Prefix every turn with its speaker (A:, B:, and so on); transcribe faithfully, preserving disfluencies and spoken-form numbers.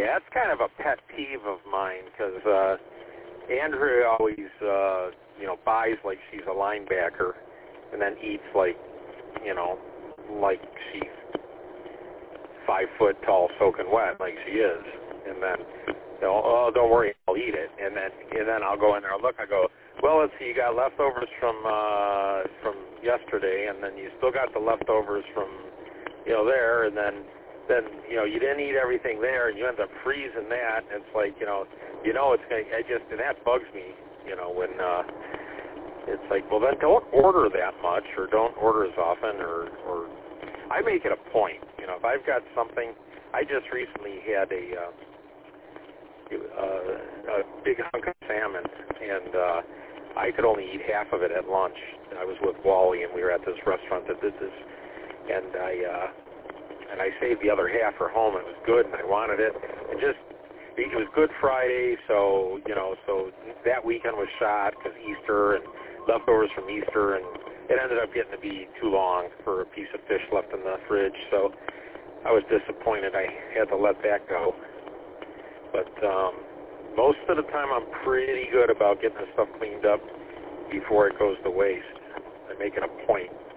A: Yeah, that's kind of a pet peeve of mine because uh, Andrea always, uh, you know, buys like she's a linebacker and then eats like, you know, like she's five foot tall, soaking wet, like she is. And then, you know, oh, don't worry, I'll eat it. And then, and then I'll go in there and look. I go, well, let's see, you got leftovers from uh, from yesterday, and then you still got the leftovers from, you know, there, and then. Then, you know, you didn't eat everything there, and you end up freezing that, and it's like, you know, you know it's going to, I just, and that bugs me, you know, when uh, it's like, well, then don't order that much, or don't order as often, or, or I make it a point, you know, if I've got something, I just recently had a, uh, uh, a big hunk of salmon, and uh, I could only eat half of it at lunch. I was with Wally, and we were at this restaurant that did this, and I, uh, and I saved the other half for home. It was good, and I wanted it. And just, it was Good Friday, so, you know, so that weekend was shot because Easter and leftovers from Easter, and it ended up getting to be too long for a piece of fish left in the fridge. So I was disappointed. I had to let that go. But um, most of the time, I'm pretty good about getting the stuff cleaned up before it goes to waste. I make it a point